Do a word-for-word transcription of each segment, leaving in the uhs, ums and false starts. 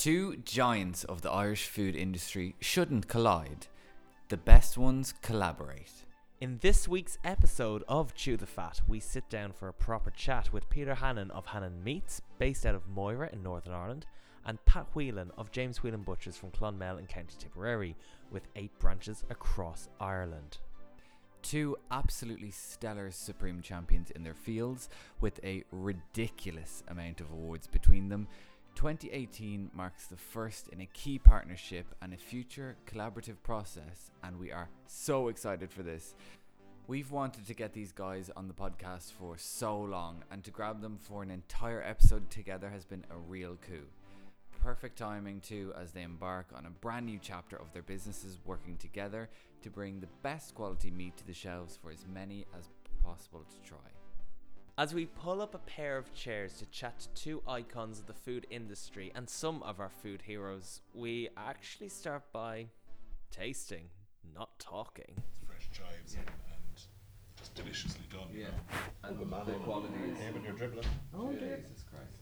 Two giants of the Irish food industry shouldn't collide. The best ones collaborate. In this week's episode of Chew the Fat, we sit down for a proper chat with Peter Hannon of Hannon Meats, based out of Moira in Northern Ireland, and Pat Whelan of James Whelan Butchers from Clonmel in County Tipperary, with eight branches across Ireland. Two absolutely stellar supreme champions in their fields, with a ridiculous amount of awards between them. twenty eighteen marks the first in a key partnership and a future collaborative process, and we are so excited for this. We've wanted to get these guys on the podcast for so long, and to grab them for an entire episode together has been a real coup. Perfect timing too, as they embark on a brand new chapter of their businesses working together to bring the best quality meat to the shelves for as many as possible to try. As we pull up a pair of chairs to chat to two icons of the food industry and some of our food heroes, we actually start by tasting, not talking. Fresh chives and, and just deliciously done. Yeah, You and know? the quality is... Hey, when you're dribbling. Oh, Jesus Christ.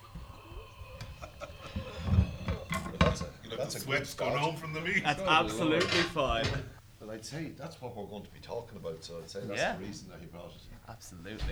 That's a, You know, that's the a sweat's good gone start. home from the meat. That's absolutely fine. Well, I'd say that's what we're going to be talking about, so I'd say that's Yeah. the reason that he brought it. Absolutely.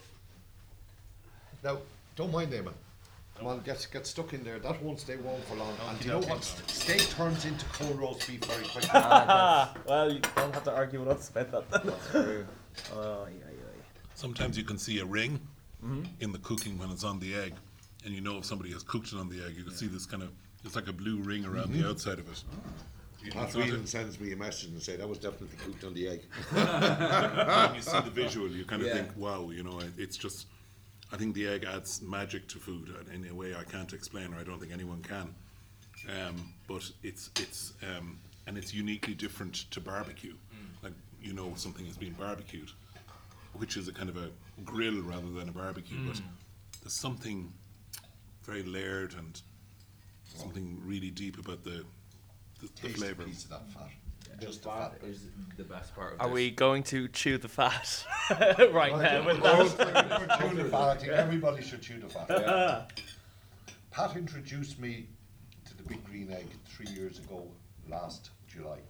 Now, don't mind Eamon. Come on, get get stuck in there. That won't stay warm for long. And do you know okay. what? Steak turns into cold roast beef very quickly. Well, you don't have to argue with us about that. That's true. Oh, yeah, yeah. Sometimes you can see a ring in the cooking when it's on the egg, and you know if somebody has cooked it on the egg. You can see this kind of, it's like a blue ring around the outside of it. You- Pat it's not Whelan a- sends me a message and say that was definitely cooked on the egg. when you see the visual, you kind of Yeah. think, wow, you know, it- it's just, I think the egg adds magic to food in a way I can't explain, or I don't think anyone can. Um, but it's, it's um, and it's uniquely different to barbecue. Like, you know, something has been barbecued, which is a kind of a grill rather than a barbecue, but there's something very layered and something really deep about the, the, the Taste a flavour. piece of that fat. Just the fat. is the best part of Are this. we going to chew the fat right now with that? We're chewing the fat. I think everybody should chew the fat. Pat introduced me to the Big Green Egg three years ago, last July.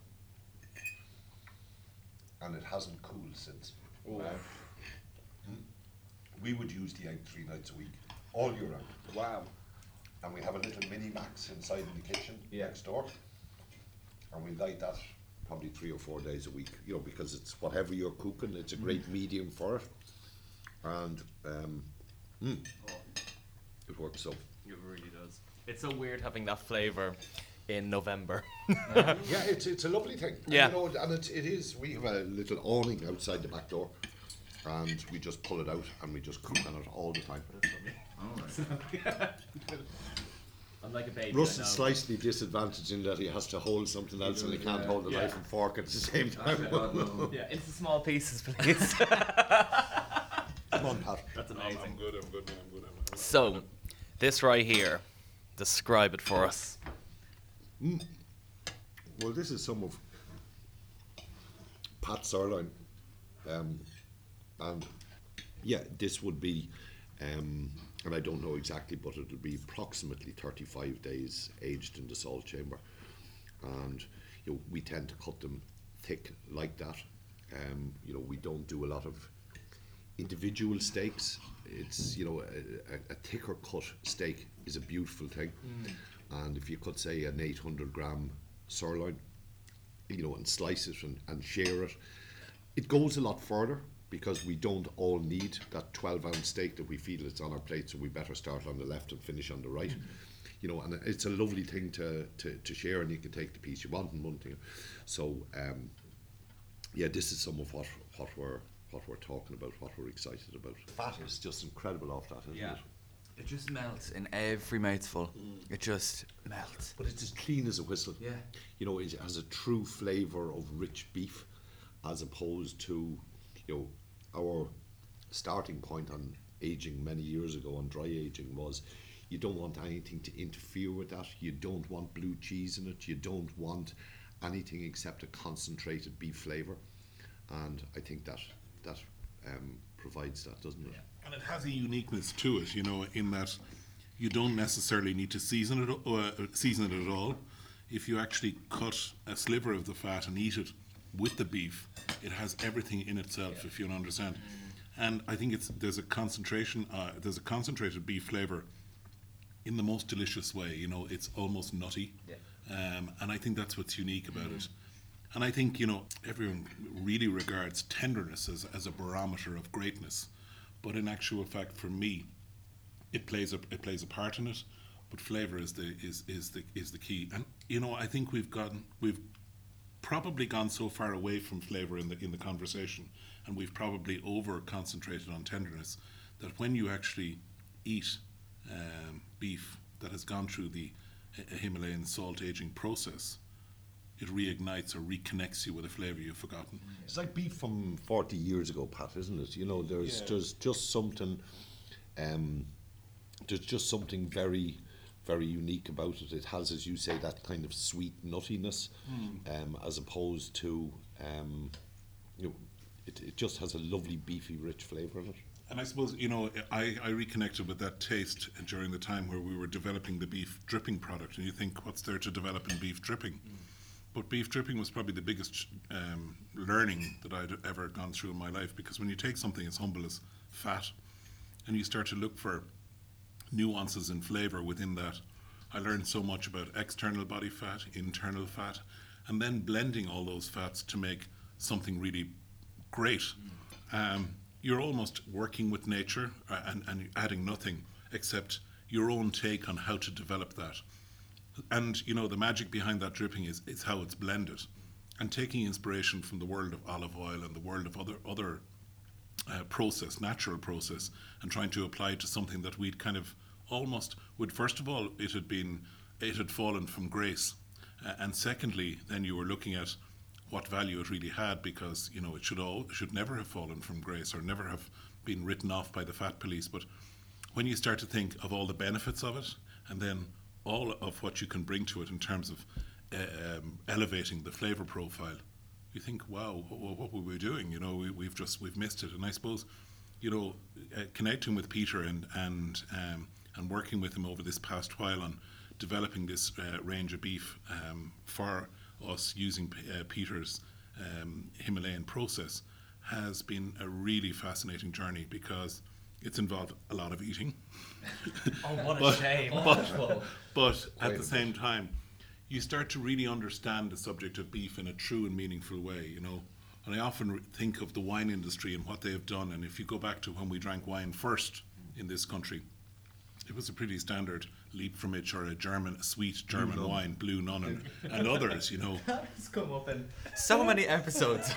And it hasn't cooled since. Wow. We would use the egg three nights a week, all year round. Wow. And we have a little mini Max inside in the kitchen Yeah. next door. And we light that probably three or four days a week, you know, because it's whatever you're cooking, it's a great medium for it. And um, mm, it works so. It really does. It's so weird having that flavour in November. Yeah, it's it's a lovely thing. And, Yeah. You know, and it, it is, we have a little awning outside the back door. And we just pull it out and we just cook on it all the time. I'm like a baby. Russ is slightly disadvantaged in that he has to hold something else and he can't hold the Yeah. knife and fork at the same time. Yeah, into small pieces, please. Come on, Pat. That's I'm, amazing. I'm good, I'm good, I'm good. I'm, I'm So, this right here, describe it for us. Well, this is some of Pat's sirloin. Um, and yeah, this would be, um, and I don't know exactly, but it would be approximately thirty-five days aged in the salt chamber. And you know, we tend to cut them thick like that. Um, you know, we don't do a lot of individual steaks. It's, you know, a, a, a thicker cut steak is a beautiful thing. And if you could say an eight hundred gram sirloin, you know, and slice it and, and share it, it goes a lot further, because we don't all need that twelve ounce steak that we feel it's on our plate, so we better start on the left and finish on the right. You know, and it's a lovely thing to, to, to share, and you can take the piece you want and one thing. So, um, yeah, this is some of what, what we're what we're talking about, what we're excited about. Fat is just incredible off that, isn't Yeah. it? It just melts in every mouthful. It just melts. But it's as clean as a whistle. Yeah. You know, it has a true flavour of rich beef, as opposed to, you know, our starting point on aging many years ago on dry aging was you don't want anything to interfere with that. You don't want blue cheese in it. You don't want anything except a concentrated beef flavour. And I think that that um, provides that, doesn't it? And it has a uniqueness to it, you know, in that You don't necessarily need to season it, uh, season it at all. If you actually cut a sliver of the fat and eat it with the beef, it has everything in itself, yeah. if you understand. And I think it's there's a concentration, uh, there's a concentrated beef flavour in the most delicious way. You know, it's almost nutty, yeah. um, and I think that's what's unique about mm. it. And I think, you know, everyone really regards tenderness as, as a barometer of greatness, but in actual fact, for me, it plays a it plays a part in it. But flavour is the is is the is the key. And you know, I think we've gotten we've probably gone so far away from flavour in the in the conversation, and we've probably over concentrated on tenderness, that when you actually eat um, beef that has gone through the uh, Himalayan salt aging process, it reignites or reconnects you with a flavour you've forgotten. It's like beef from forty years ago, Pat, isn't it? You know, there's yeah. there's just something, um, there's just something very, very unique about it. It has, as you say, that kind of sweet nuttiness, mm. um, as opposed to, um, you know, it, it just has a lovely beefy, rich flavour in it. And I suppose, you know, I, I reconnected with that taste during the time where we were developing the beef dripping product, and you think, what's there to develop in beef dripping? Mm. But beef dripping was probably the biggest um, learning that I'd ever gone through in my life, because when you take something as humble as fat and you start to look for nuances in flavour within that, I learned so much about external body fat, internal fat, and then blending all those fats to make something really great. Um, you're almost working with nature uh, and, and adding nothing except your own take on how to develop that. And, you know, the magic behind that dripping is, is how it's blended. And taking inspiration from the world of olive oil and the world of other other uh, process, natural process, and trying to apply it to something that we'd kind of almost would, first of all, it had been, it had fallen from grace. Uh, and secondly, then you were looking at what value it really had, because, you know, it should all should never have fallen from grace or never have been written off by the fat police. But when you start to think of all the benefits of it, and then all of what you can bring to it in terms of uh, um, elevating the flavour profile, you think, wow, what, what were we doing? You know, we, we've just we've missed it. And I suppose, you know, uh, connecting with Peter and and um, and working with him over this past while on developing this uh, range of beef um, for us using uh, Peter's um, Himalayan process has been a really fascinating journey, because it's involved a lot of eating. Oh, what a but, shame. But, but at the same time, you start to really understand the subject of beef in a true and meaningful way, you know. And I often re- think of the wine industry and what they have done. And if you go back to when we drank wine first in this country, it was a pretty standard Liebfraumilch or a German, a sweet German Blue wine, Blue Nun, and, and others, you know. It's come up in so many episodes.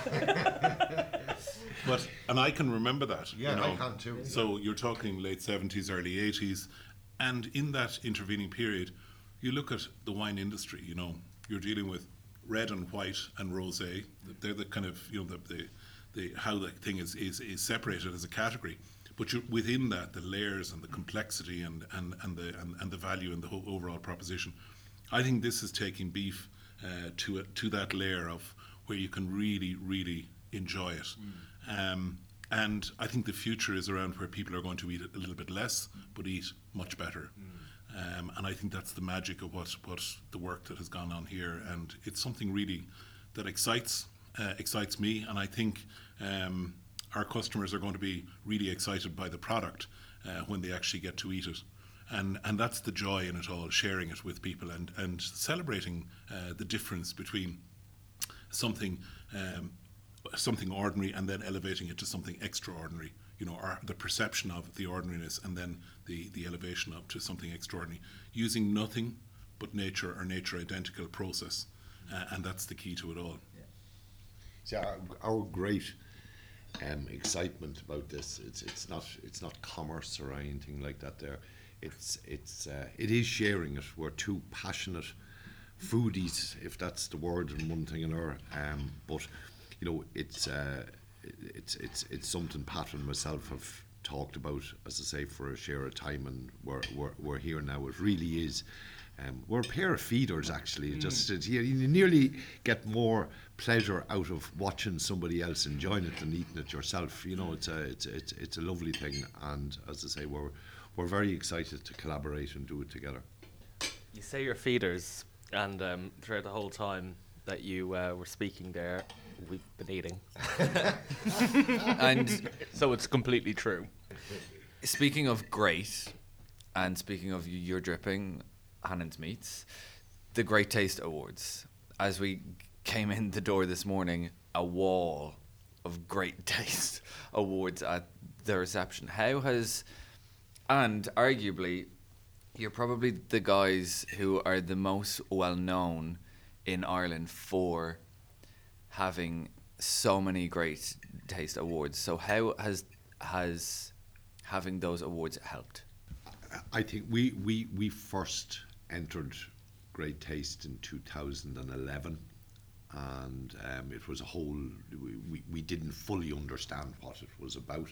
But and I can remember that. Yeah, you know. I can too. So you're talking late seventies, early eighties, and in that intervening period, you look at the wine industry. You know, you're dealing with red and white and rosé. They're the kind of, you know, the the, the how that thing is, is is separated as a category. But you're within that, the layers and the complexity and, and, and the and, and the value and the whole overall proposition. I think this is taking beef uh, to a, to that layer of where you can really, really enjoy it. Mm. Um, and I think the future is around where people are going to eat a little bit less, but eat much better. Mm. Um, and I think that's the magic of what, what the work that has gone on here. And it's something really that excites uh, excites me. And I think um, our customers are going to be really excited by the product uh, when they actually get to eat it. And and that's the joy in it all, sharing it with people and, and celebrating uh, the difference between something um, something ordinary and then elevating it to something extraordinary. You know, our, the perception of the ordinariness and then the, the elevation up to something extraordinary. Using nothing but nature or nature identical process. Uh, and that's the key to it all. Yeah. See, our, our great um, excitement about this, it's it's not it's not commerce or anything like that there. It's it's uh, it is sharing it. We're two passionate foodies, if that's the word, and one thing another. Um, but you know, it's uh, it's it's it's something Pat and myself have talked about, as I say, for a share of time, and we're we're, we're here now. It really is. Um, we're a pair of feeders, actually. Mm. Just it, you, you nearly get more pleasure out of watching somebody else enjoying it than eating it yourself. You know, it's a it's it's it's a lovely thing, and as I say, we're we're very excited to collaborate and do it together. You say you're feeders, and um, throughout the whole time that you uh, were speaking there, we've been eating. And so it's completely true. speaking of great, and speaking of You're Dripping, Hannon's Meats, the Great Taste Awards. As we came in the door this morning, a wall of Great Taste Awards at the reception. How has, and arguably, you're probably the guys who are the most well known in Ireland for having so many Great Taste Awards. So how has has having those awards helped? I think we, we, we first entered Great Taste in two thousand eleven, and um, it was a whole, we, we, we didn't fully understand what it was about,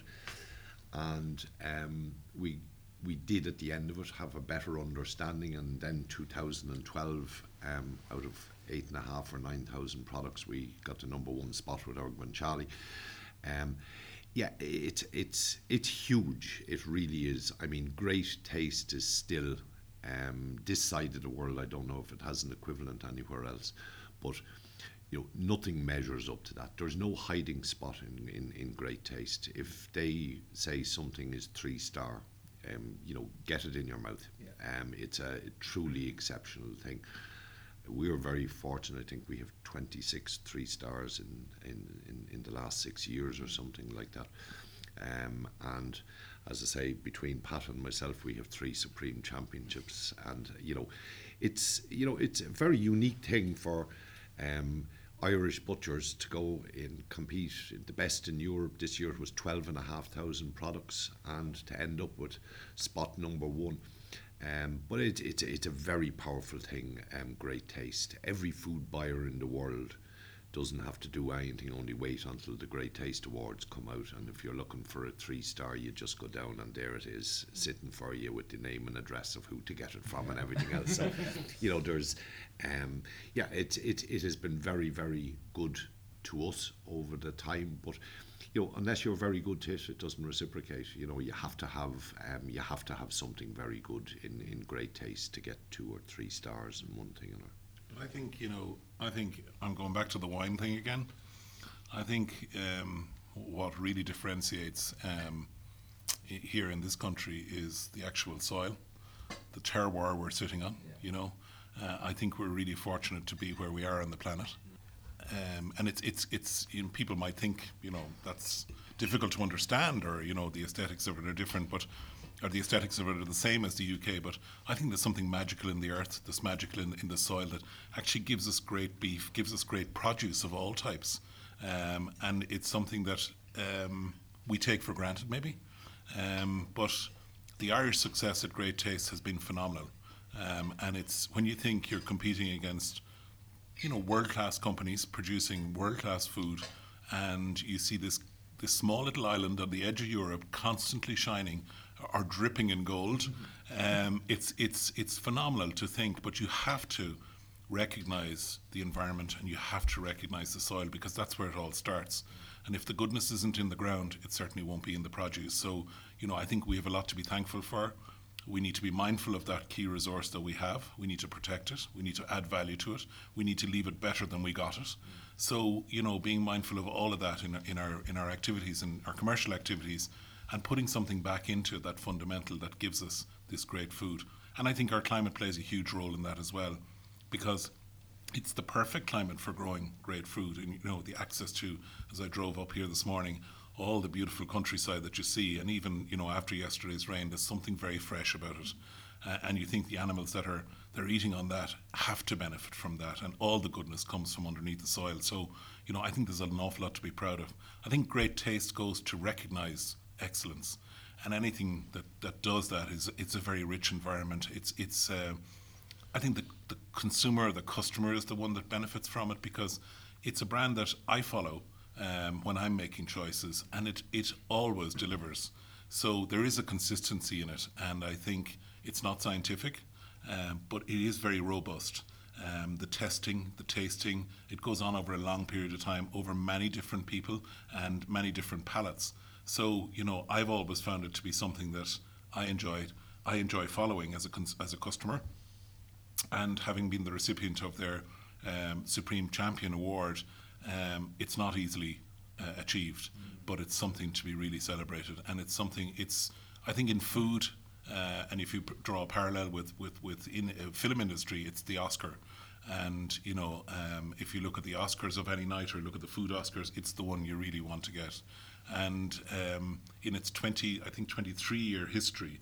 and um, we we did at the end of it have a better understanding, and then two thousand twelve, um, out of eight and a half or nine thousand products, we got the number one spot with our guanciale. Um, yeah, it's it's it's huge. It really is. I mean, Great Taste is still um, this side of the world. I don't know if it has an equivalent anywhere else, but you know, nothing measures up to that. There's no hiding spot in, in, in Great Taste. If they say something is three star, um, you know, get it in your mouth. Yeah. Um, it's a truly exceptional thing. We are very fortunate. I think we have twenty-six three stars in, in, in, in the last six years or something like that. Um, and as I say, between Pat and myself, we have three Supreme Championships. And you know, it's you know it's a very unique thing for um, Irish butchers to go and compete. The best in Europe this year was twelve and a half thousand products, and to end up with spot number one. Um, but it, it, it's a very powerful thing, um, Great Taste. Every food buyer in the world doesn't have to do anything, only wait until the Great Taste Awards come out. And if you're looking for a three star, you just go down and there it is, sitting for you with the name and address of who to get it from and everything else. So, you know, there's, um, yeah, it, it, it has been very, very good to us over the time. But you know, unless you're very good to it, it doesn't reciprocate. You know, you have to have um, you have to have something very good in, in Great Taste to get two or three stars in one thing or another. But I think, you know, I think I'm going back to the wine thing again. I think um, what really differentiates um, I- here in this country is the actual soil, the terroir we're sitting on. Yeah. You know, uh, I think we're really fortunate to be where we are on the planet. Um, and it's it's it's you know, people might think, you know, that's difficult to understand, or you know, the aesthetics of it are different, but or the aesthetics of it are the same as the U K. But I think there's something magical in the earth, that's magical in, in the soil, that actually gives us great beef, gives us great produce of all types, um, and it's something that um, we take for granted, maybe. Um, but the Irish success at Great Taste has been phenomenal, um, and it's when you think you're competing against, you know, world-class companies producing world-class food, and you see this this small little island on the edge of Europe constantly shining or dripping in gold. Mm-hmm. Um, it's it's it's phenomenal to think, but you have to recognize the environment and you have to recognize the soil, because that's where it all starts. And if the goodness isn't in the ground, it certainly won't be in the produce. So, you know, I think we have a lot to be thankful for. We need to be mindful of that key resource that we have. We need to protect it. We need to add value to it. We need to leave it better than we got it. Mm. So, you know, being mindful of all of that in, in our in our activities and our commercial activities, and putting something back into it, that fundamental that gives us this great food. And I think our climate plays a huge role in that as well, because it's the perfect climate for growing great food. And, you know, the access to, as I drove up here this morning, all the beautiful countryside that you see, and even, you know, after yesterday's rain, there's something very fresh about it. Uh, and you think the animals that are they're eating on that have to benefit from that, and all the goodness comes from underneath the soil. So, you know, I think there's an awful lot to be proud of. I think Great Taste goes to recognise excellence, and anything that, that does that is it's a very rich environment. It's it's. Uh, I think the the consumer, the customer, is the one that benefits from it, because it's a brand that I follow Um, when I'm making choices, and it, it always delivers. So there is a consistency in it, and I think it's not scientific, um, but it is very robust. Um, the testing, the tasting, it goes on over a long period of time, over many different people and many different palates. So, you know, I've always found it to be something that I enjoyed. I enjoy following as a cons- as a customer, and having been the recipient of their um, Supreme Champion Award, um, it's not easily uh, achieved, mm. but it's something to be really celebrated, and it's something. It's I think in food, uh, and if you p- draw a parallel with with with in uh, film industry, it's the Oscar. And you know, um, if you look at the Oscars of any night, or look at the food Oscars, it's the one you really want to get. And um, in its twenty, I think twenty-three year history,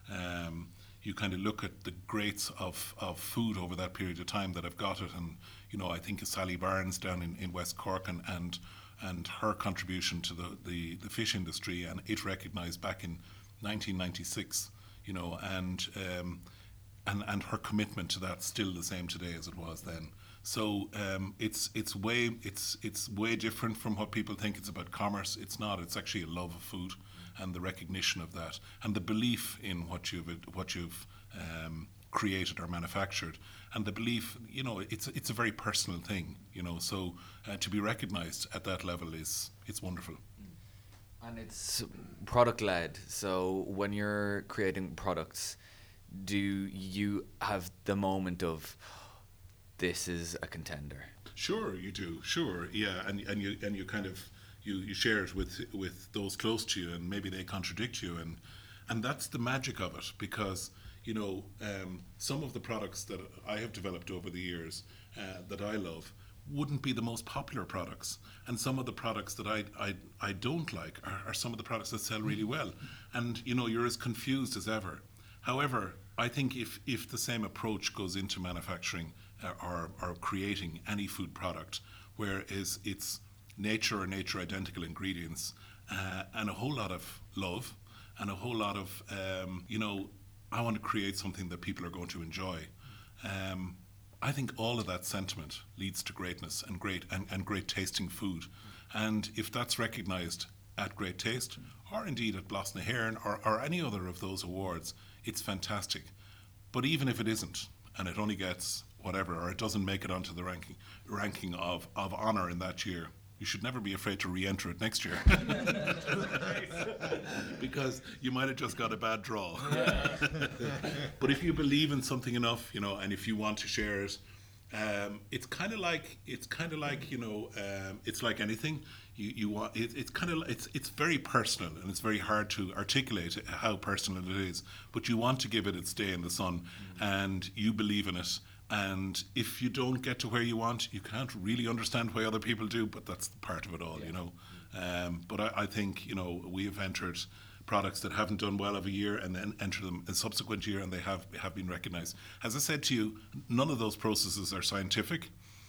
um, you kind of look at the greats of, of food over that period of time that have got it. And you know, I think of Sally Barnes down in, in West Cork, and, and and her contribution to the, the, the fish industry, and it recognised back in nineteen ninety-six. You know, and um, And, and her commitment to that still the same today as it was then. So um, it's it's way it's it's way different from what people think it's about commerce. It's not. It's actually a love of food, and the recognition of that, and the belief in what you've what you've um, created or manufactured, and the belief. You know, it's it's a very personal thing. You know, so uh, to be recognised at that level is it's wonderful. And it's product led. So when you're creating products, do you have the moment of this is a contender? Sure, you do. Sure, yeah, and and you and you kind of you, you share it with with those close to you, and maybe they contradict you, and and that's the magic of it, because you know um, some of the products that I have developed over the years uh, that I love wouldn't be the most popular products, and some of the products that I I, I don't like are, are some of the products that sell really well, and you know you're as confused as ever. However, I think if, if the same approach goes into manufacturing uh, or, or creating any food product, where is it's nature or nature identical ingredients, uh, and a whole lot of love, and a whole lot of, um, you know, I want to create something that people are going to enjoy. Um, I think all of that sentiment leads to greatness and great and, and great tasting food. And if that's recognised at Great Taste, or indeed at Blas na HÉireann, or, or any other of those awards, it's fantastic. But even if it isn't, and it only gets whatever, or it doesn't make it onto the ranking ranking of, of honour in that year, you should never be afraid to re-enter it next year. Because you might have just got a bad draw. But if you believe in something enough, you know, and if you want to share it, um, it's kind of like it's kind of like you know, um, it's like anything. You, you want it, it's kind of it's it's very personal, and it's very hard to articulate how personal it is. But you want to give it its day in the sun, mm-hmm. and you believe in it. And if you don't get to where you want, you can't really understand why other people do. But that's part of it all, yeah. you know. Um, but I, I think you know we have entered products that haven't done well of a year, and then enter them a subsequent year, and they have have been recognised. As I said to you, none of those processes are scientific.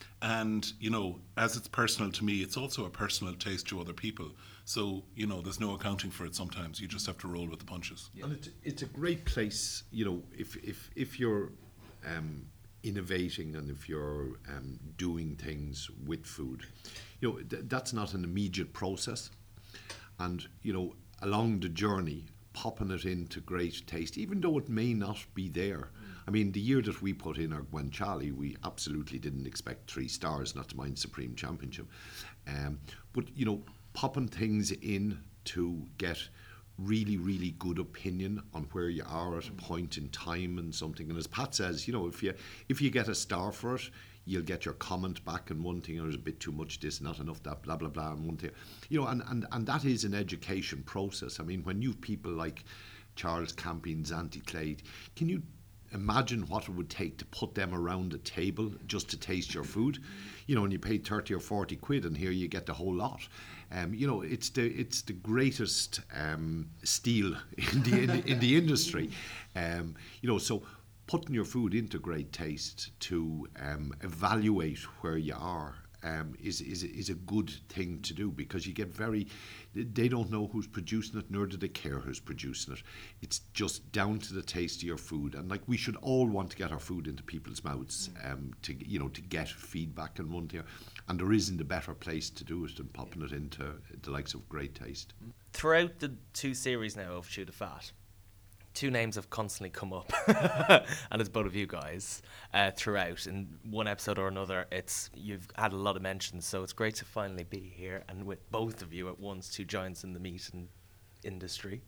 And, you know, as it's personal to me, it's also a personal taste to other people. So, you know, there's no accounting for it sometimes. You just have to roll with the punches. Yeah. And it's, it's a great place, you know, if, if, if you're um, innovating, and if you're um, doing things with food, you know, th- that's not an immediate process. And, you know, along the journey, popping it into Great Taste, even though it may not be there. I mean, the year that we put in our Guanciale, we absolutely didn't expect three stars, not to mind Supreme Championship. Um, but, you know, popping things in to get really, really good opinion on where you are at a point in time and something. And as Pat says, you know, if you if you get a star for it, you'll get your comment back and one thing, or there's a bit too much this, not enough that, blah, blah, blah, and one thing. You know, and, and, and that is an education process. I mean, when you've people like Charles Campion, Zante Clade, can you imagine what it would take to put them around a table just to taste your food? You know, and you pay thirty or forty quid, and here you get the whole lot. Um, you know, it's the it's the greatest um, steal in the in, in the industry. Um, you know, so putting your food into Great Taste to um, evaluate where you are um, is is is a good thing to do, because you get very. They don't know who's producing it, nor do they care who's producing it. It's just down to the taste of your food, and like we should all want to get our food into people's mouths, um, to you know to get feedback and one thing, and there isn't a better place to do it than popping it into the likes of Great Taste. Throughout the two series now of Chew the Fat, two names have constantly come up, and it's both of you guys uh, throughout. In one episode or another, it's you've had a lot of mentions, so it's great to finally be here and with both of you at once, two giants in the meat and industry.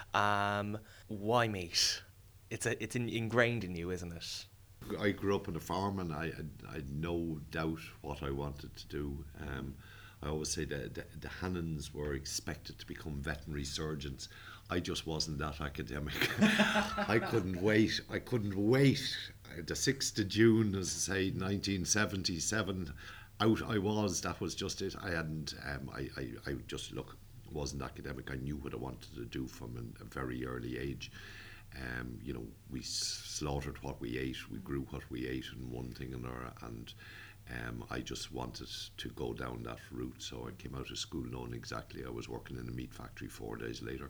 Um, why meat? It's a, it's in, ingrained in you, isn't it? I grew up on a farm, and I had, I had no doubt what I wanted to do. Um, I always say that the, the Hannans were expected to become veterinary surgeons. I just wasn't that academic. I couldn't wait. I couldn't wait. The sixth of June, as I say, nineteen seventy-seven, out I was. That was just it. I hadn't, um, I, I, I just, look, wasn't academic. I knew what I wanted to do from an, a very early age. Um, you know, we slaughtered what we ate, we grew what we ate, and one thing and another, and um, I just wanted to go down that route. So I came out of school knowing exactly I was working in a meat factory four days later.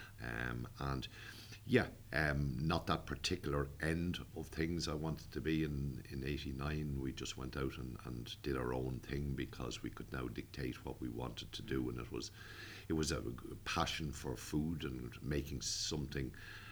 Um, and yeah, um, not that particular end of things I wanted to be in, in eighty-nine. We just went out and, and did our own thing because we could now dictate what we wanted to do, and it was it was a passion for food and making something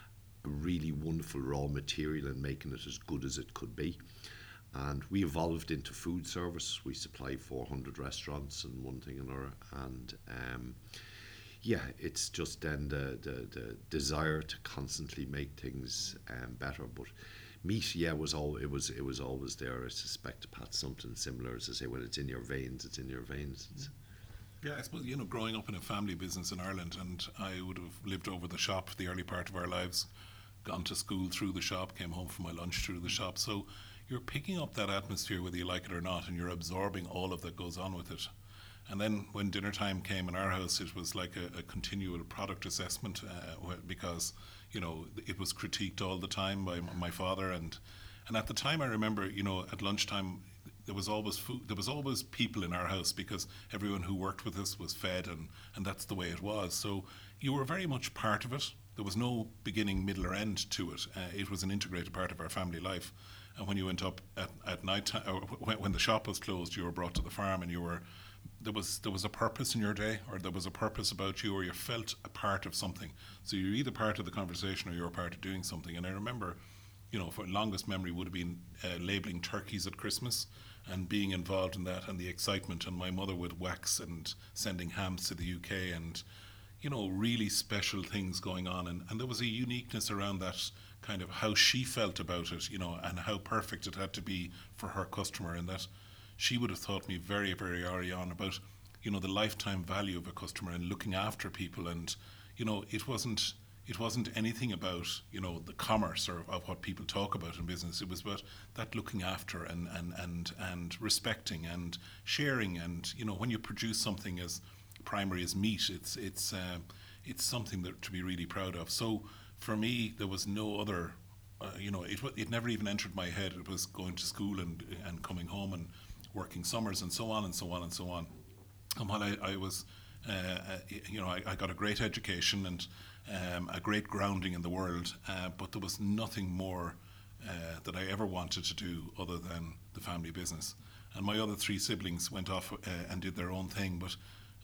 a really wonderful raw material and making it as good as it could be. And we evolved into food service. We supply four hundred restaurants and one thing and another, and um, yeah, it's just then the, the, the desire to constantly make things um, better. But meat, yeah, was all it was. It was always there. I suspect, Pat, something similar. As I say, when it's in your veins, it's in your veins. It's yeah, I suppose, you know, growing up in a family business in Ireland, and I would have lived over the shop the early part of our lives, gone to school through the shop, came home from my lunch through the shop. So you're picking up that atmosphere whether you like it or not, and you're absorbing all of that goes on with it. And then when dinner time came in our house, it was like a, a continual product assessment uh, because, you know, it was critiqued all the time by m- my father. And, and at the time, I remember, you know, at lunchtime, there was always food, there was always people in our house because everyone who worked with us was fed, and, and that's the way it was. So you were very much part of it. There was no beginning, middle or end to it. Uh, it was an integrated part of our family life. And when you went up at, at night time, or when, when the shop was closed, you were brought to the farm, and you were there was there was a purpose in your day, or there was a purpose about you, or you felt a part of something. So you're either part of the conversation or you're part of doing something. And I remember, you know, for longest memory would have been uh, labelling turkeys at Christmas and being involved in that and the excitement. And my mother would wax and sending hams to the U K, and you know, really special things going on. And, and there was a uniqueness around that, kind of how she felt about it, you know, and how perfect it had to be for her customer. And that she would have taught me very, very early on about, you know, the lifetime value of a customer and looking after people. And, you know, it wasn't it wasn't anything about, you know, the commerce or of what people talk about in business. It was about that looking after and, and, and, and respecting and sharing. And, you know, when you produce something as primary as meat, it's it's uh, it's something that to be really proud of. So for me, there was no other, uh, you know, it it never even entered my head. It was going to school and and coming home and working summers and so on and so on and so on. And while I, I was, uh, uh, you know, I, I got a great education and um, a great grounding in the world, uh, but there was nothing more uh, that I ever wanted to do other than the family business. And my other three siblings went off uh, and did their own thing, but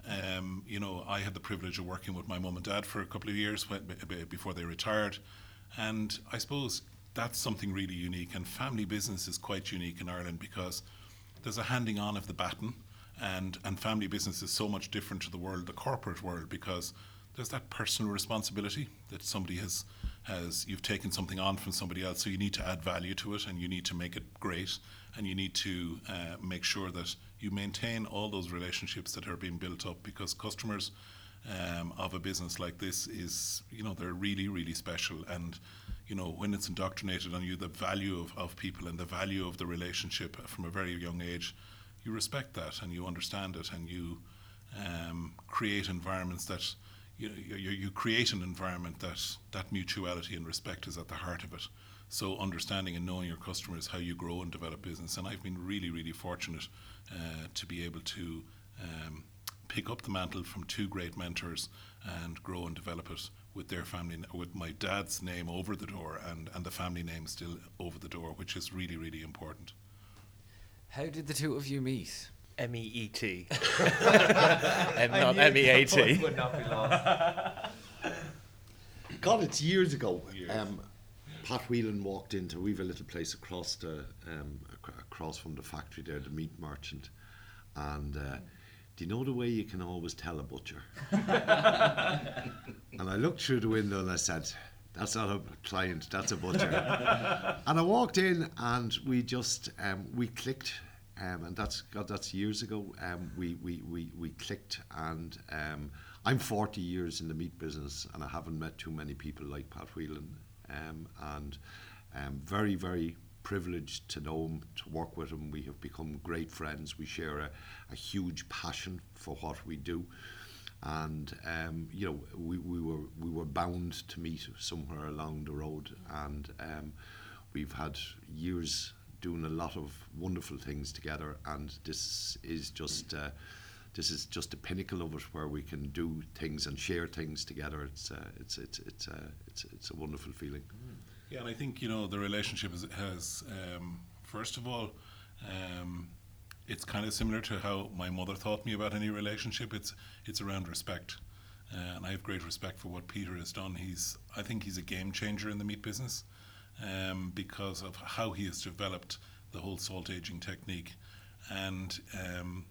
Um, you know, I had the privilege of working with my mum and dad for a couple of years when, b- before they retired, and I suppose that's something really unique. And family business is quite unique in Ireland because there's a handing on of the baton, and and family business is so much different to the world, the corporate world, because there's that personal responsibility that somebody has has you've taken something on from somebody else, so you need to add value to it, and you need to make it great, and you need to uh, make sure that you maintain all those relationships that are being built up, because customers um, of a business like this is, you know, they're really, really special. And, you know, when it's indoctrinated on you, the value of, of people and the value of the relationship from a very young age, you respect that and you understand it, and you um, create environments that, you, you, you create an environment that that mutuality and respect is at the heart of it. So understanding and knowing your customers, how you grow and develop business. And I've been really, really fortunate uh, to be able to um, pick up the mantle from two great mentors and grow and develop it with their family, with my dad's name over the door and, and the family name still over the door, which is really, really important. How did the two of you meet? M E E T. And not M E A T. Would not be lost. God, it's years ago. Years. Um, Pat Whelan walked into, we've a little place across the um, ac- across from the factory there, the meat merchant, and uh, do you know the way you can always tell a butcher? And I looked through the window and I said, that's not a client, that's a butcher. And I walked in and we just, um, we clicked, um, and that's, God, that's years ago. Um, we, we, we, we clicked, and um, I'm forty years in the meat business and I haven't met too many people like Pat Whelan, um, and um, very, very privileged to know him, to work with him. We have become great friends. We share a, a huge passion for what we do. And um, you know, we, we were we were bound to meet somewhere along the road, and um, we've had years doing a lot of wonderful things together. And this is just uh, this is just the pinnacle of it, where we can do things and share things together. It's uh, it's it's it's uh, it's it's a wonderful feeling. Yeah, and I think, you know, the relationship is, has um, first of all. Um, It's kind of similar to how my mother taught me about any relationship. It's it's around respect, uh, and I have great respect for what Peter has done. He's I think he's a game changer in the meat business, um, because of how he has developed the whole salt aging technique, and um,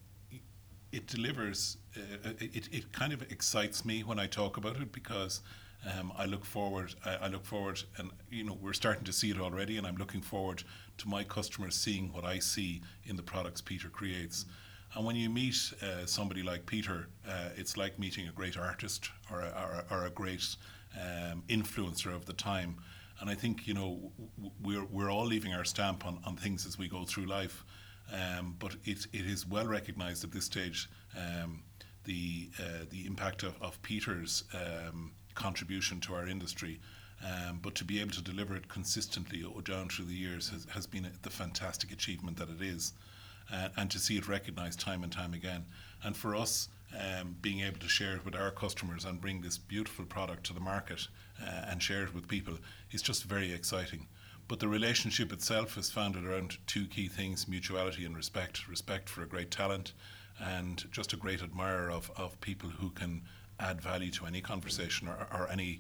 it delivers. Uh, it it kind of excites me when I talk about it, because Um, I look forward. I, I look forward, and you know, we're starting to see it already. And I'm looking forward to my customers seeing what I see in the products Peter creates. And when you meet uh, somebody like Peter, uh, it's like meeting a great artist or a, or a, or a great um, influencer of the time. And I think, you know, w- we're we're all leaving our stamp on, on things as we go through life. Um, but it it is well recognised at this stage, um, the uh, the impact of of Peter's Um, contribution to our industry, um, but to be able to deliver it consistently down through the years has, has been a, the fantastic achievement that it is, uh, and to see it recognised time and time again. And for us, um, being able to share it with our customers and bring this beautiful product to the market uh, and share it with people is just very exciting. But the relationship itself is founded around two key things: mutuality and respect. Respect for a great talent, and just a great admirer of, of people who can add value to any conversation or, or any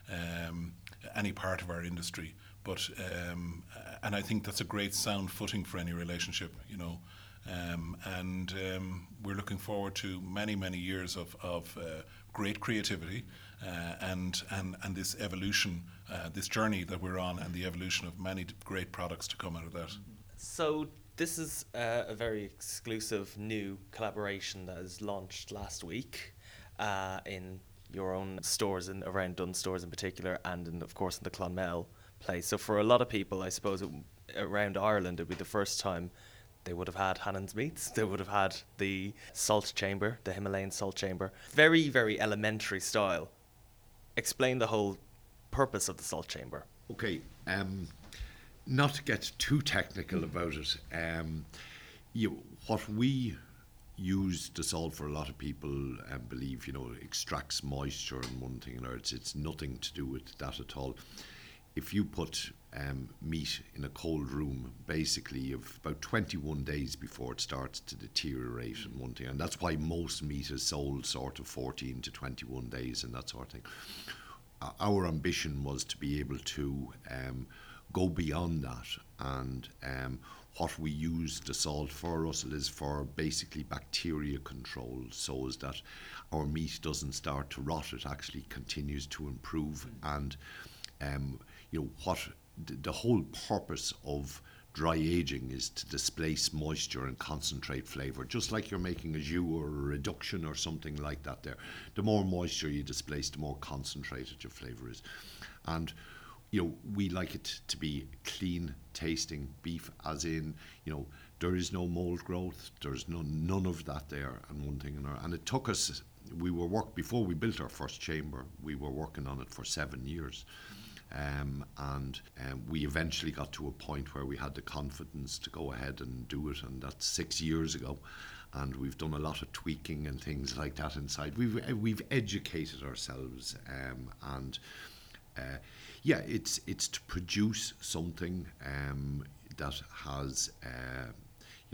um, any part of our industry. But um, and I think that's a great sound footing for any relationship, you know. Um, and um, we're looking forward to many many years of of uh, great creativity uh, and and and this evolution, uh, this journey that we're on, and the evolution of many great products to come out of that. So this is uh, a very exclusive new collaboration that is launched last week. Uh, in your own stores and around Dunnes Stores in particular, and in, of course in the Clonmel place. So for a lot of people, I suppose it, around Ireland, it would be the first time they would have had Hannon's Meats. They would have had the salt chamber, the Himalayan salt chamber. Very, very elementary style. Explain the whole purpose of the salt chamber. Okay, um, not to get too technical about it, um, you, what we use the salt for, a lot of people um, believe, you know, it extracts moisture and one thing and another. It's, it's nothing to do with that at all. If you put um, meat in a cold room, basically you've about twenty-one days before it starts to deteriorate and one thing, and that's why most meat is sold sort of fourteen to twenty-one days and that sort of thing. Uh, our ambition was to be able to um, go beyond that, and um, what we use the salt for, Russell, is for basically bacteria control, so as that our meat doesn't start to rot, it actually continues to improve. Mm. And um, you know what th- the whole purpose of dry aging is to displace moisture and concentrate flavour, just like you're making a jus or a reduction or something like that there. The more moisture you displace, the more concentrated your flavour is. And you know, we like it to be clean tasting beef, as in, you know, there is no mold growth, there's no, none of that there, and one thing and another. And it took us, we were work before we built our first chamber, we were working on it for seven years. Um, and um, we eventually got to a point where we had the confidence to go ahead and do it, and that's six years ago. And we've done a lot of tweaking and things like that inside. We've we've educated ourselves, um, and uh, yeah, it's it's to produce something um, that has uh, you know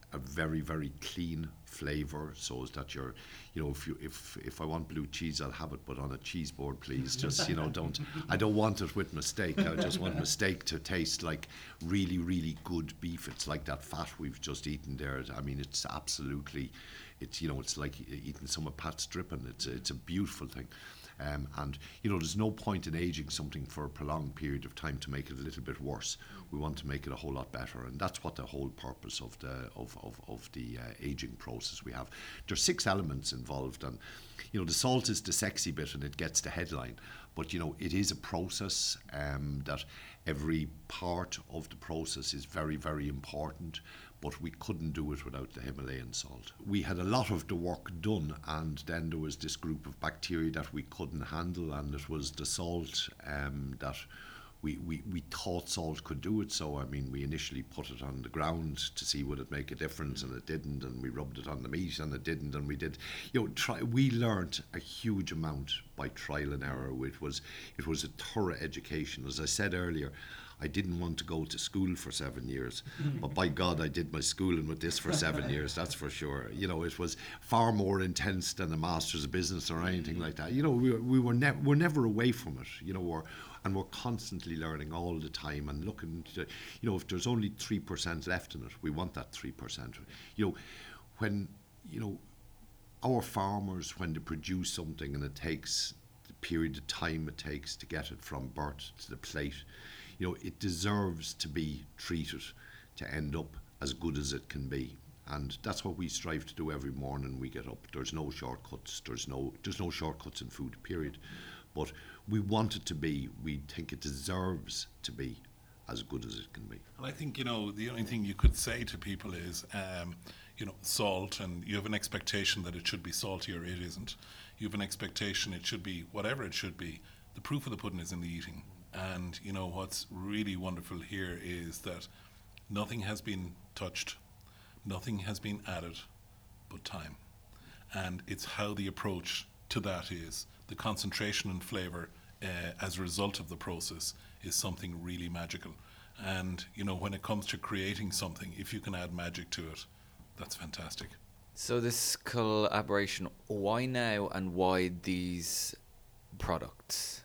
a very, very clean flavour, so as that you're, you know, if you if if I want blue cheese, I'll have it, but on a cheese board, please. Just, you know, don't. I don't want it with mistake. I just want mistake to taste like really, really good beef. It's like that fat we've just eaten there. I mean, it's absolutely, it's, you know, it's like eating some of Pat's dripping. It's a, it's a beautiful thing. Um, and, you know, there's no point in aging something for a prolonged period of time to make it a little bit worse. We want to make it a whole lot better, and that's what the whole purpose of the of, of, of the uh, aging process we have. There's six elements involved, and, you know, the salt is the sexy bit and it gets the headline, but, you know, it is a process um, that every part of the process is very, very important, but we couldn't do it without the Himalayan salt. We had a lot of the work done, and then there was this group of bacteria that we couldn't handle, and it was the salt um, that we, we, we thought salt could do it. So, I mean, we initially put it on the ground to see would it make a difference, and it didn't, and we rubbed it on the meat and it didn't, and we did, you know, try, we learnt a huge amount by trial and error. It was, it was a thorough education. As I said earlier, I didn't want to go to school for seven years, but by God, I did my schooling with this for seven years, that's for sure. You know, it was far more intense than a Master's of Business or anything like that. You know, we, we were, ne- we're never away from it, you know, we're, and we're constantly learning all the time and looking to, you know, if there's only three percent left in it, we want that three percent. You know, when, you know, our farmers, when they produce something and it takes the period of time it takes to get it from birth to the plate, you know, it deserves to be treated to end up as good as it can be. And that's what we strive to do every morning we get up. There's no shortcuts. There's no there's no shortcuts in food, period. But we want it to be, we think it deserves to be as good as it can be. And I think, you know, the only thing you could say to people is, um, you know, salt, and you have an expectation that it should be salty, or it isn't. You have an expectation it should be whatever it should be. The proof of the pudding is in the eating. And, you know, what's really wonderful here is that nothing has been touched, nothing has been added, but time. And it's how the approach to that is. The concentration and flavour uh, as a result of the process is something really magical. And, you know, when it comes to creating something, if you can add magic to it, that's fantastic. So this collaboration, why now and why these products?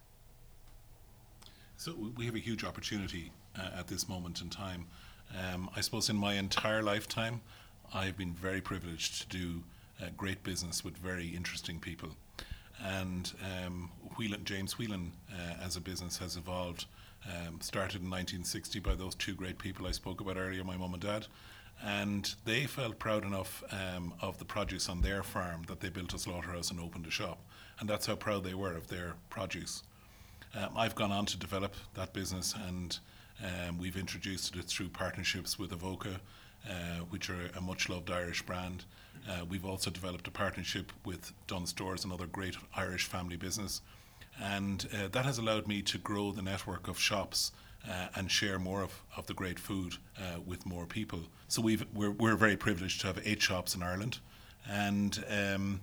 So we have a huge opportunity uh, at this moment in time. Um, I suppose in my entire lifetime, I've been very privileged to do uh, great business with very interesting people. And um, Whelan, James Whelan uh, as a business has evolved, um, started in nineteen sixty by those two great people I spoke about earlier, my mum and dad. And they felt proud enough um, of the produce on their farm that they built a slaughterhouse and opened a shop. And that's how proud they were of their produce. Um, I've gone on to develop that business, and um, we've introduced it through partnerships with Avoca, uh, which are a much-loved Irish brand. Uh, we've also developed a partnership with Dunnes Stores, another great Irish family business. And uh, that has allowed me to grow the network of shops uh, and share more of, of the great food uh, with more people. So we've, we're, we're very privileged to have eight shops in Ireland. And um,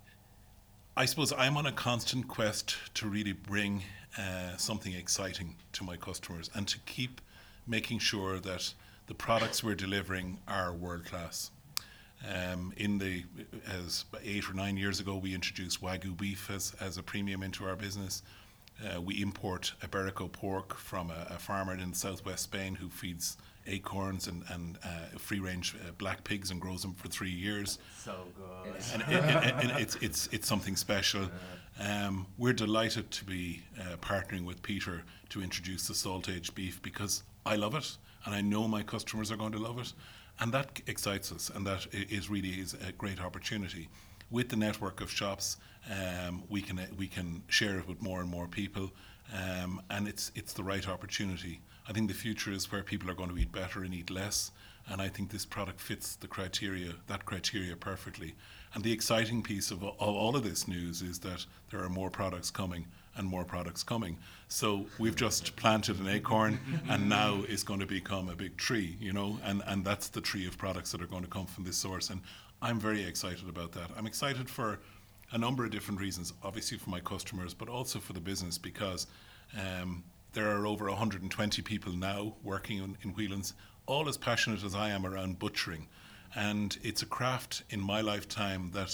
I suppose I'm on a constant quest to really bring uh, something exciting to my customers and to keep making sure that the products we're delivering are world class. Um, in the as eight or nine years ago, we introduced Wagyu beef as, as a premium into our business. Uh, we import Iberico pork from a, a farmer in southwest Spain who feeds acorns and, and uh, free-range uh, black pigs and grows them for three years. So good. And, it, it, it, it's it's it's something special. Um, we're delighted to be uh, partnering with Peter to introduce the salt-aged beef because I love it, and I know my customers are going to love it. And that excites us, and that is really is a great opportunity. With the network of shops, um, we can uh, we can share it with more and more people, um, and it's it's the right opportunity. I think the future is where people are going to eat better and eat less, and I think this product fits the criteria that criteria perfectly. And the exciting piece of, of all of this news is that there are more products coming and more products coming. So we've just planted an acorn, and now it's going to become a big tree, you know, and, and that's the tree of products that are going to come from this source. And I'm very excited about that. I'm excited for a number of different reasons, obviously for my customers, but also for the business, because um, there are over one hundred twenty people now working in, in Whelan's, all as passionate as I am around butchering. And it's a craft in my lifetime that,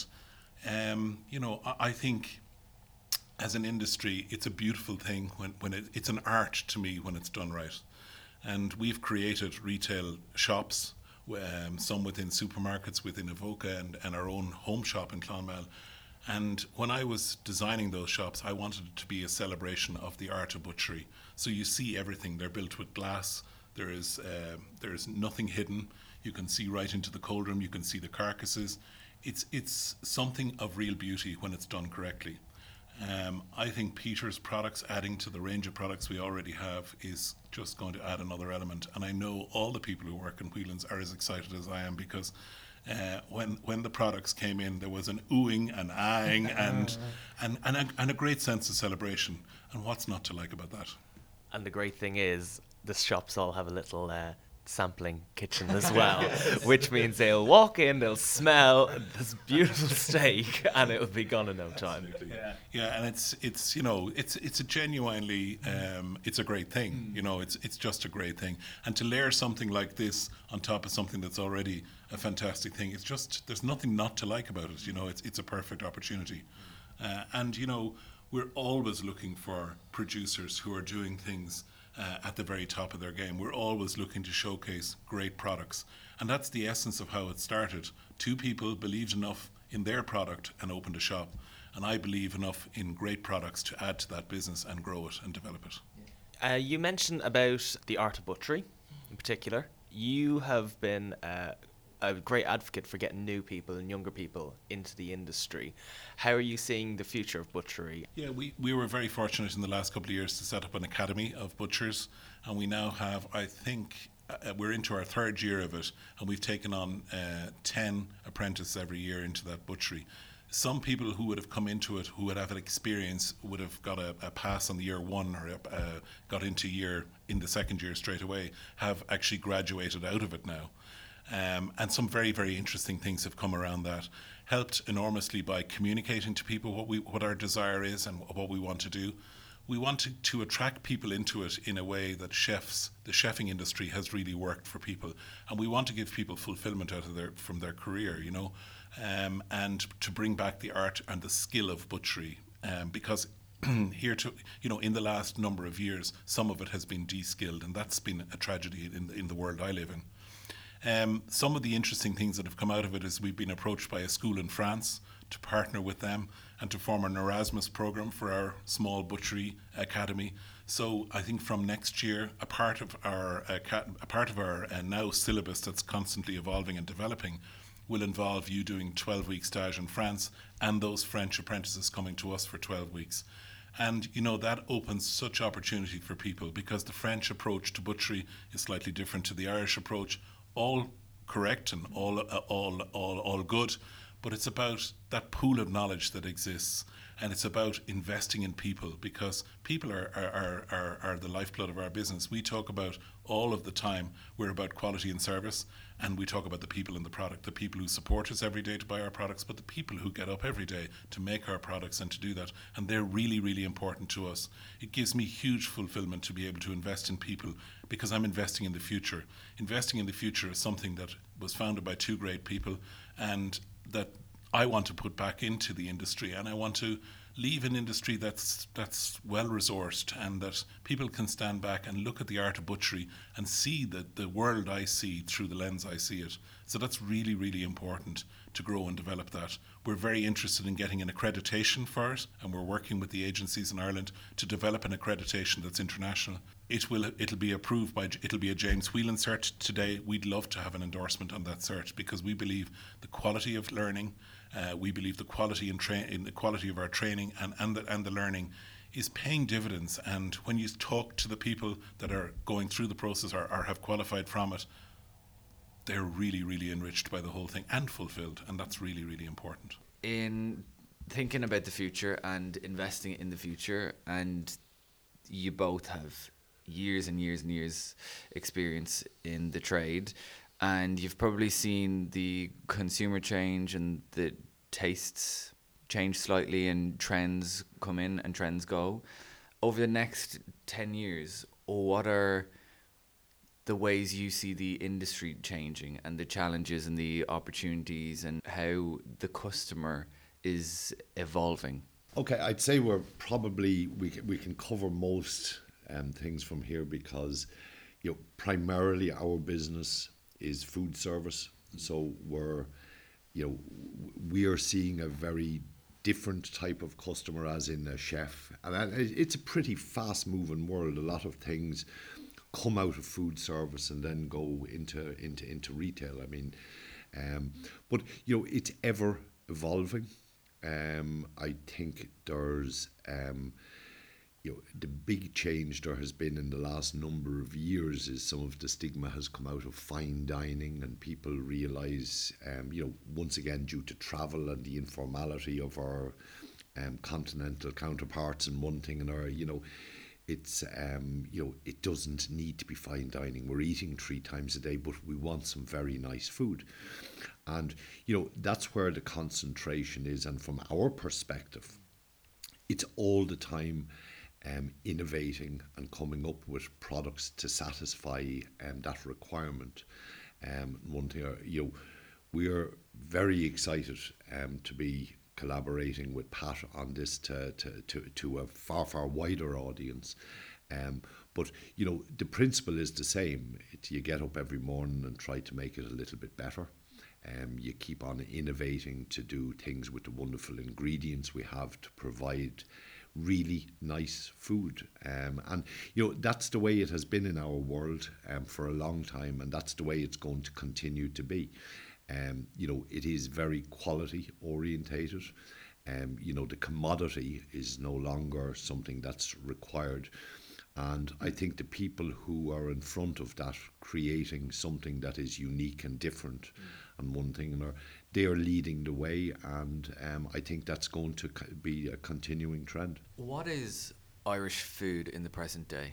um, you know, I, I think as an industry, it's a beautiful thing when, when it, it's an art to me when it's done right. And we've created retail shops, um, some within supermarkets, within Evoca, and, and our own home shop in Clonmel. And when I was designing those shops, I wanted it to be a celebration of the art of butchery. So you see everything. They're built with glass. There is uh, there is nothing hidden. You can see right into the cold room. You can see the carcasses. It's it's something of real beauty when it's done correctly. Um, I think Peter's products, adding to the range of products we already have, is just going to add another element. And I know all the people who work in Whelan's are as excited as I am, because Uh, when when the products came in, there was an oohing and ahhing and and and a, and a great sense of celebration. And what's not to like about that? And the great thing is, the shops all have a little uh, sampling kitchen as well, which means they'll walk in, they'll smell this beautiful steak, and it'll be gone in no time. Yeah, yeah, and it's it's you know it's it's a genuinely um, it's a great thing. Mm. You know, it's it's just a great thing, and to layer something like this on top of something that's already a fantastic thing, it's just, there's nothing not to like about it. You know, it's it's a perfect opportunity, uh, and you know, we're always looking for producers who are doing things Uh, at the very top of their game. We're always looking to showcase great products, and that's the essence of how it started. Two people believed enough in their product and opened a shop, and I believe enough in great products to add to that business and grow it and develop it. Uh, you mentioned about the art of butchery in particular. You have been uh, a great advocate for getting new people and younger people into the industry. How are you seeing the future of butchery? Yeah, we, we were very fortunate in the last couple of years to set up an academy of butchers, and we now have, I think, uh, we're into our third year of it, and we've taken on uh, ten apprentices every year into that butchery. Some people who would have come into it, who would have an experience, would have got a, a pass on the year one, or uh, got into year in the second year straight away, have actually graduated out of it now. Um, and some very, very interesting things have come around that, helped enormously by communicating to people what we what our desire is and what we want to do. We want to, to attract people into it in a way that chefs, the chefing industry has really worked for people, and we want to give people fulfillment out of their from their career, you know, um, and to bring back the art and the skill of butchery, um, because here to you know in the last number of years, some of it has been de-skilled, and that's been a tragedy in in the world I live in. Um, some of the interesting things that have come out of it is we've been approached by a school in France to partner with them and to form an Erasmus program for our small butchery academy. So I think from next year, a part of our uh, a part of our uh, now syllabus that's constantly evolving and developing will involve you doing twelve week stage in France, and those French apprentices coming to us for twelve weeks. And, you know, that opens such opportunity for people, because the French approach to butchery is slightly different to the Irish approach. All correct and all uh, all all all good, but it's about that pool of knowledge that exists, and it's about investing in people, because people are are, are, are are the lifeblood of our business. We talk about all of the time, we're about quality and service, and we talk about the people and the product, the people who support us every day to buy our products, but the people who get up every day to make our products and to do that, and they're really, really important to us. It gives me huge fulfillment to be able to invest in people, because I'm investing in the future. Investing in the future is something that was founded by two great people, and that I want to put back into the industry, and I want to leave an industry that's that's well resourced, and that people can stand back and look at the art of butchery and see the, the world I see through the lens I see it. So that's really, really important to grow and develop that. We're very interested in getting an accreditation for it, and we're working with the agencies in Ireland to develop an accreditation that's international. It will it'll be approved by it'll be a James Whelan cert today. We'd love to have an endorsement on that cert, because we believe the quality of learning, uh, we believe the quality in, tra- in the quality of our training and and the, and the learning is paying dividends. And when you talk to the people that are going through the process or, or have qualified from it, they're really, really enriched by the whole thing and fulfilled, and that's really, really important. In thinking about the future and investing in the future, and you both have years and years and years experience in the trade, and you've probably seen the consumer change and the tastes change slightly, and trends come in and trends go. Over the next ten years, what are the ways you see the industry changing and the challenges and the opportunities and how the customer is evolving? Okay, I'd say we're probably, we can, we can cover most um, things from here because, you know, primarily our business is food service. So we're, you know, we are seeing a very different type of customer, as in a chef. And it's a pretty fast moving world. A lot of things come out of food service and then go into into into retail. I mean, um, but you know, it's ever evolving. Um, I think there's um, you know, the big change there has been in the last number of years is some of the stigma has come out of fine dining, and people realise, um, you know, once again due to travel and the informality of our um, continental counterparts and one thing and our, you know, it's um, you know, it doesn't need to be fine dining. We're eating three times a day, but we want some very nice food, and you know, that's where the concentration is. And from our perspective, it's all the time um, innovating and coming up with products to satisfy um, that requirement. Um, one thing, uh, you know, we are very excited um, to be collaborating with Pat on this to to, to, to a far, far wider audience. Um, but, you know, the principle is the same. It, you get up every morning and try to make it a little bit better. Um, you keep on innovating to do things with the wonderful ingredients we have to provide really nice food. Um, and, you know, that's the way it has been in our world um, for a long time, and that's the way it's going to continue to be. Um, you know, it is very quality orientated. Um, you know, the commodity is no longer something that's required. And I think the people who are in front of that, creating something that is unique and different, mm. and one thing another, they are leading the way. And um, I think that's going to be a continuing trend. What is Irish food in the present day?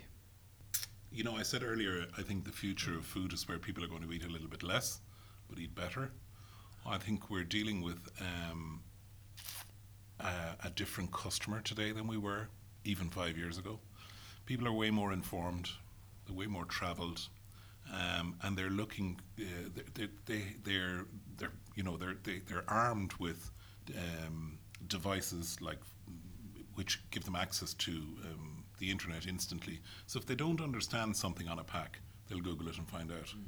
You know, I said earlier, I think the future of food is where people are going to eat a little bit less, but eat better. I think we're dealing with um, a, a different customer today than we were even five years ago. People are way more informed, they're way more travelled, um, and they're looking. Uh, they, they, they're, they're, you know, they're they, they're armed with um, devices like which give them access to um, the internet instantly. So if they don't understand something on a pack, they'll Google it and find out. Mm.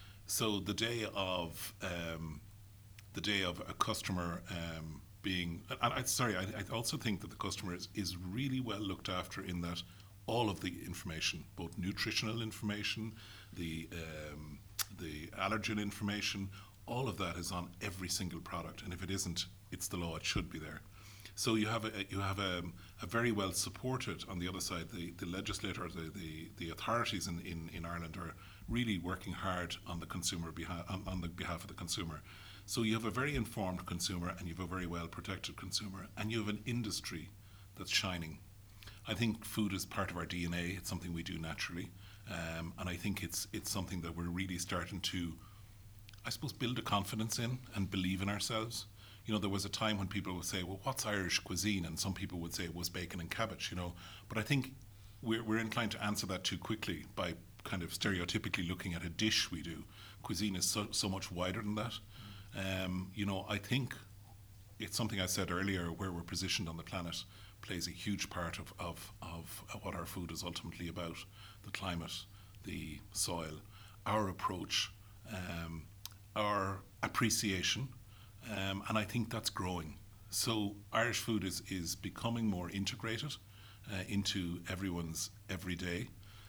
So the day of um, the day of a customer um, being, and I, sorry, I, I also think that the customer is, is really well looked after in that all of the information, both nutritional information, the um, the allergen information, all of that is on every single product. And if it isn't, it's the law. It should be there. So you have a you have a, a very well supported on the other side. The the legislator, the the, the authorities in, in, in Ireland are really working hard on the consumer behalf on, on the behalf of the consumer. So you have a very informed consumer, and you have a very well protected consumer, and you have an industry that's shining. I think food is part of our D N A. It's something we do naturally, um, and I think it's it's something that we're really starting to, I suppose, build a confidence in and believe in ourselves. You know, there was a time when people would say, well, what's Irish cuisine? And some people would say it was bacon and cabbage, you know. But I think we're, we're inclined to answer that too quickly by kind of stereotypically looking at a dish we do. Cuisine is so, so much wider than that. Um, you know, I think it's something I said earlier, where we're positioned on the planet plays a huge part of, of, of what our food is ultimately about. The climate, the soil, our approach, um, our appreciation. Um, and I think that's growing. So Irish food is, is becoming more integrated uh, into everyone's everyday.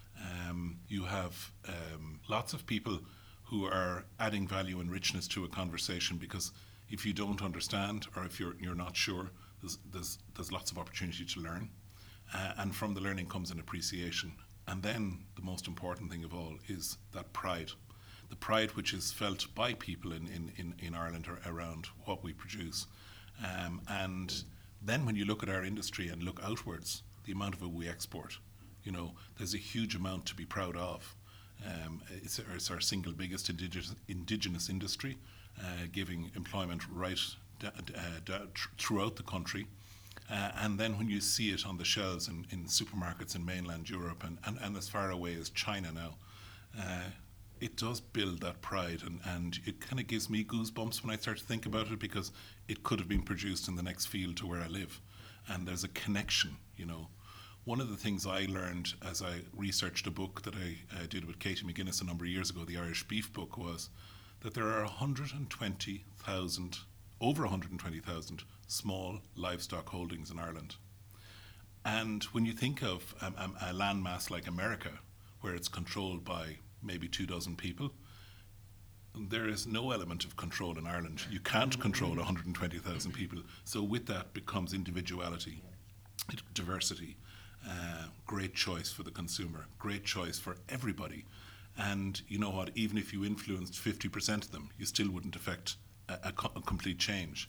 Um, you have um, lots of people who are adding value and richness to a conversation, because if you don't understand, or if you're you're not sure, there's there's, there's lots of opportunity to learn. Uh, and from the learning comes an appreciation. And then the most important thing of all is that pride. The pride which is felt by people in, in, in, in Ireland around what we produce. Um, and then when you look at our industry and look outwards, the amount of it we export, you know, there's a huge amount to be proud of. Um, it's, it's our single biggest indigenous, indigenous industry, uh, giving employment right d- d- uh, d- tr- throughout the country. Uh, and then when you see it on the shelves in, in supermarkets in mainland Europe and, and, and as far away as China now, uh, it does build that pride, and, and it kind of gives me goosebumps when I start to think about it, because it could have been produced in the next field to where I live, and there's a connection, you know. One of the things I learned as I researched a book that I uh, did with Katie McGuinness a number of years ago, the Irish Beef book, was that there are one hundred twenty thousand, over one hundred twenty thousand small livestock holdings in Ireland. And when you think of um, um, a landmass like America, where it's controlled by maybe two dozen people, there is no element of control in Ireland. You can't control one hundred twenty thousand people. So with that becomes individuality, diversity, uh, great choice for the consumer, great choice for everybody. And you know what, even if you influenced fifty percent of them, you still wouldn't affect a, a, co- a complete change.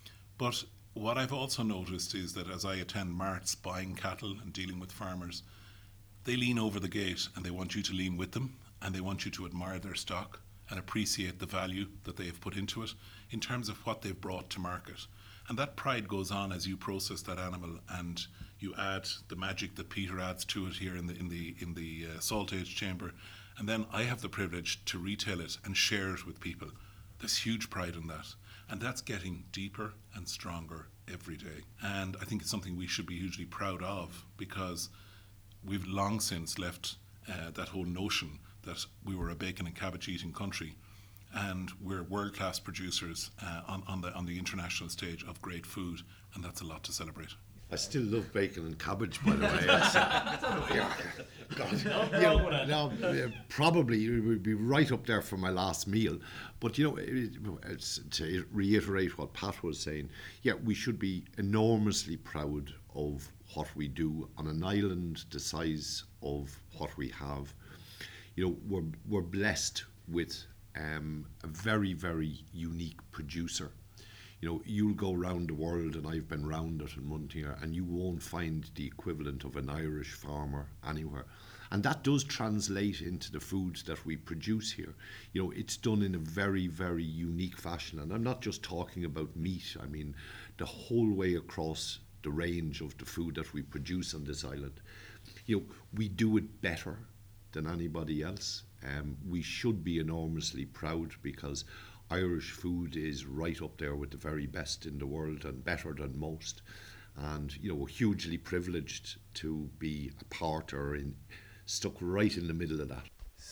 But what I've also noticed is that as I attend marts buying cattle and dealing with farmers, they lean over the gate and they want you to lean with them, and they want you to admire their stock and appreciate the value that they have put into it in terms of what they've brought to market. And that pride goes on as you process that animal, and you add the magic that Peter adds to it here in the in the in the uh, salt age chamber, and then I have the privilege to retail it and share it with people. There's huge pride in that, and that's getting deeper and stronger every day. And I think it's something we should be hugely proud of, because we've long since left uh, that whole notion that we were a bacon and cabbage eating country, and we're world-class producers uh, on, on the on the international stage of great food, and that's a lot to celebrate. I still love bacon and cabbage, by the way. It's, uh, yeah, God, you know, now, uh, probably it would be right up there for my last meal. But, you know, it, it's, to reiterate what Pat was saying, yeah, we should be enormously proud of what we do on an island the size of what we have. You know, we're, we're blessed with um, a very, very unique producer. You know, you'll go around the world, and I've been round it in Muntier, and you won't find the equivalent of an Irish farmer anywhere. And that does translate into the foods that we produce here. You know, it's done in a very, very unique fashion. And I'm not just talking about meat. I mean, the whole way across the range of the food that we produce on this island. You know, we do it better than anybody else. Um, we should be enormously proud, because Irish food is right up there with the very best in the world, and better than most. And, you know, we're hugely privileged to be a part, or in, stuck right in the middle of that.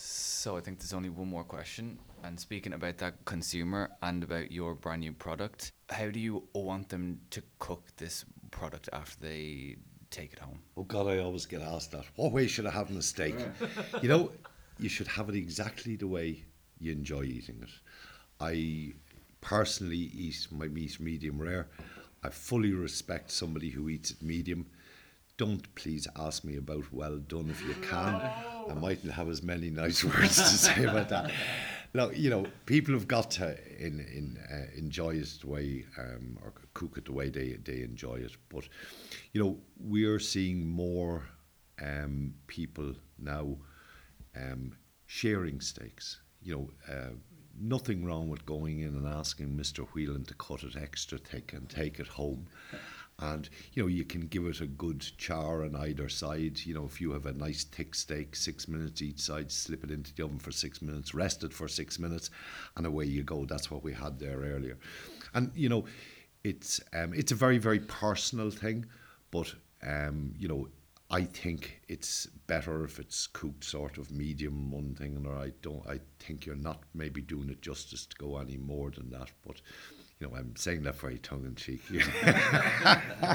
So I think there's only one more question. And speaking about that consumer and about your brand new product, how do you want them to cook this product after they take it home? Oh God, I always get asked that. What way should I have a steak? You know, you should have it exactly the way you enjoy eating it. I personally eat my meat medium rare. I fully respect somebody who eats it medium. Don't please ask me about well done if you can. I mightn't have as many nice words to say about that. Now, you know, people have got to in, in, uh, enjoy it the way, um, or cook it the way they, they enjoy it. But, you know, we're seeing more um, people now um, sharing steaks. You know, uh, nothing wrong with going in and asking Mister Whelan to cut it extra thick and take it home. And, you know, you can give it a good char on either side. You know, if you have a nice thick steak, six minutes each side, slip it into the oven for six minutes, rest it for six minutes, and away you go. That's what we had there earlier. And, you know, it's um, it's a very, very personal thing. But, um, you know, I think it's better if it's cooked sort of medium, one thing, and I don't. I think you're not maybe doing it justice to go any more than that. But, you know, I'm saying that very tongue-in-cheek. I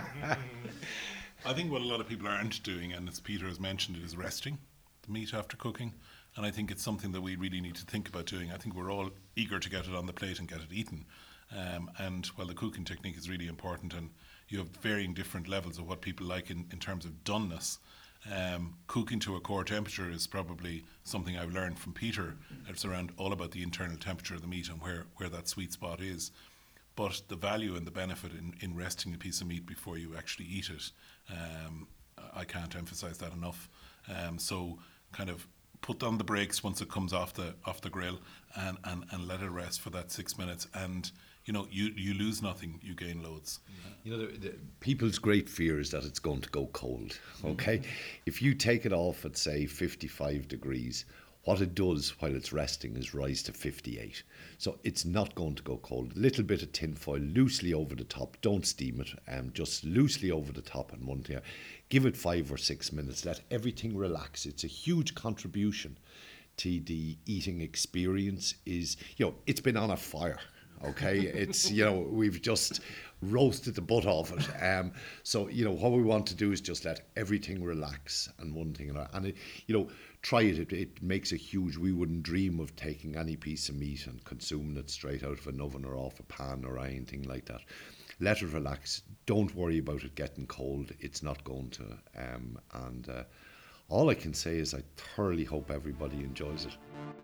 think what a lot of people aren't doing, and as Peter has mentioned, is resting the meat after cooking. And I think it's something that we really need to think about doing. I think we're all eager to get it on the plate and get it eaten. Um, and while the cooking technique is really important, and you have varying different levels of what people like in, in terms of doneness, um, cooking to a core temperature is probably something I've learned from Peter. It's around all about the internal temperature of the meat and where, where that sweet spot is. But the value and the benefit in, in resting a piece of meat before you actually eat it, um, I can't emphasize that enough. Um, so kind of put on the brakes once it comes off the off the grill, and, and, and let it rest for that six minutes. And, you know, you, you lose nothing, you gain loads. You know, the, the, people's great fear is that it's going to go cold, okay? Mm-hmm. If you take it off at, say, fifty-five degrees, What it does while it's resting is rise to fifty-eight. So it's not going to go cold. A little bit of tin foil loosely over the top. Don't steam it. Um, just loosely over the top and one thing. Give it five or six minutes. Let everything relax. It's a huge contribution to the eating experience. Is, you know, it's been on a fire. Okay, it's, you know, we've just roasted the butt off it. Um, so, you know, what we want to do is just let everything relax and one thing. And, it, you know, try it. it. It makes a huge, we wouldn't dream of taking any piece of meat and consuming it straight out of an oven or off a pan or anything like that. Let it relax. Don't worry about it getting cold. It's not going to. Um, and uh, all I can say is I thoroughly hope everybody enjoys it.